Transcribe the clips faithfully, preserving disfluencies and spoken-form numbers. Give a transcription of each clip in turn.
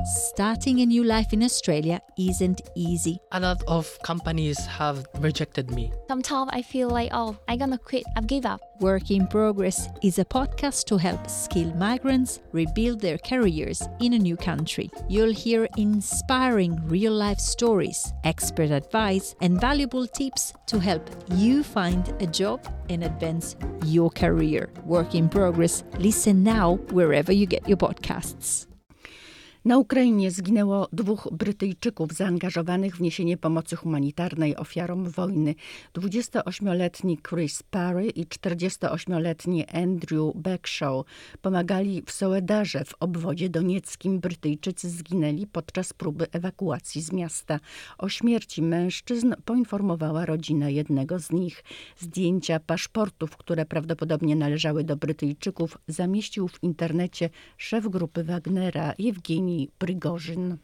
Starting a new life in Australia isn't easy. A lot of companies have rejected me. Sometimes I feel like, oh, I'm gonna quit, I've give up. Work in Progress is a podcast to help skilled migrants rebuild their careers in a new country. You'll hear inspiring real-life stories, expert advice, and valuable tips to help you find a job and advance your career. Work in Progress. Listen now wherever you get your podcasts. Na Ukrainie zginęło dwóch Brytyjczyków zaangażowanych w niesienie pomocy humanitarnej ofiarom wojny. dwudziestoośmioletni Chris Parry i czterdziestoośmioletni Andrew Bagshaw pomagali w Soledarze w obwodzie donieckim. Brytyjczycy zginęli podczas próby ewakuacji z miasta. O śmierci mężczyzn poinformowała rodzina jednego z nich. Zdjęcia paszportów, które prawdopodobnie należały do Brytyjczyków, zamieścił w internecie szef grupy Wagnera Jewgenij Prigorzyn.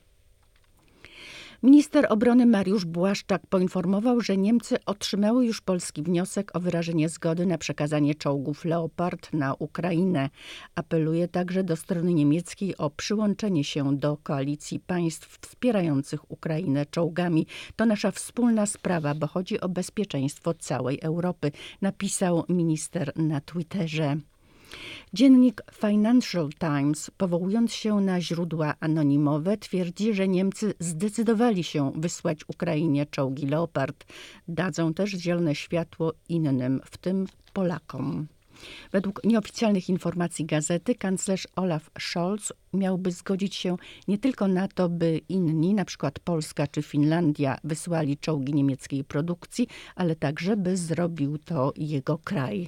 Minister obrony Mariusz Błaszczak poinformował, że Niemcy otrzymały już polski wniosek o wyrażenie zgody na przekazanie czołgów Leopard na Ukrainę. Apeluje także do strony niemieckiej o przyłączenie się do koalicji państw wspierających Ukrainę czołgami. To nasza wspólna sprawa, bo chodzi o bezpieczeństwo całej Europy, napisał minister na Twitterze. Dziennik Financial Times, powołując się na źródła anonimowe, twierdzi, że Niemcy zdecydowali się wysłać Ukrainie czołgi Leopard. Dadzą też zielone światło innym, w tym Polakom. Według nieoficjalnych informacji gazety kanclerz Olaf Scholz miałby zgodzić się nie tylko na to, by inni, na przykład Polska czy Finlandia, wysłali czołgi niemieckiej produkcji, ale także, by zrobił to jego kraj.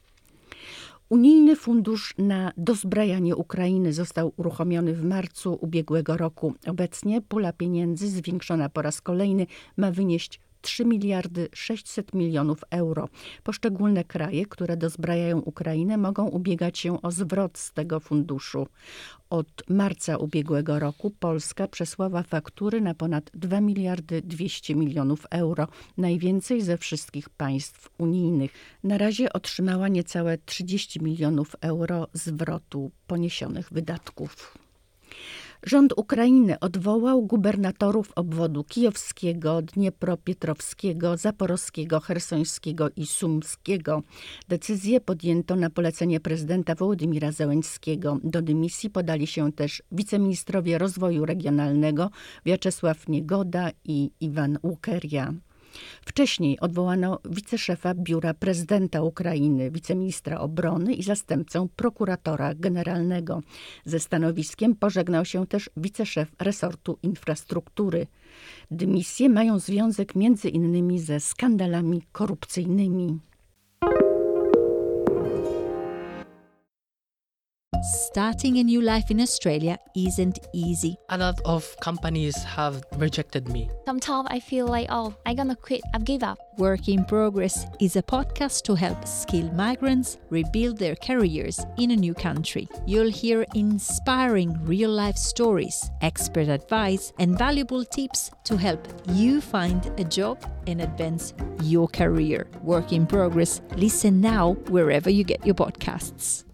Unijny fundusz na dozbrajanie Ukrainy został uruchomiony w marcu ubiegłego roku. Obecnie pula pieniędzy zwiększona po raz kolejny ma wynieść trzy miliardy sześćset milionów euro. Poszczególne kraje, które dozbrajają Ukrainę, mogą ubiegać się o zwrot z tego funduszu. Od marca ubiegłego roku Polska przesłała faktury na ponad dwa miliardy dwieście milionów euro, najwięcej ze wszystkich państw unijnych. Na razie otrzymała niecałe trzydzieści milionów euro zwrotu poniesionych wydatków. Rząd Ukrainy odwołał gubernatorów obwodu kijowskiego, dniepropietrowskiego, zaporowskiego, chersońskiego i sumskiego. Decyzję podjęto na polecenie prezydenta Wołodymira Zełenskiego. Do dymisji podali się też wiceministrowie rozwoju regionalnego Wiaczesław Niegoda i Iwan Łukeria. Wcześniej odwołano wiceszefa biura prezydenta Ukrainy, wiceministra obrony i zastępcę prokuratora generalnego. Ze stanowiskiem pożegnał się też wiceszef resortu infrastruktury. Dymisje mają związek między innymi ze skandalami korupcyjnymi. Starting a new life in Australia isn't easy. A lot of companies have rejected me. Sometimes I feel like, oh, I'm gonna quit, I've give up. Work in Progress is a podcast to help skilled migrants rebuild their careers in a new country. You'll hear inspiring real-life stories, expert advice, and valuable tips to help you find a job and advance your career. Work in Progress. Listen now wherever you get your podcasts.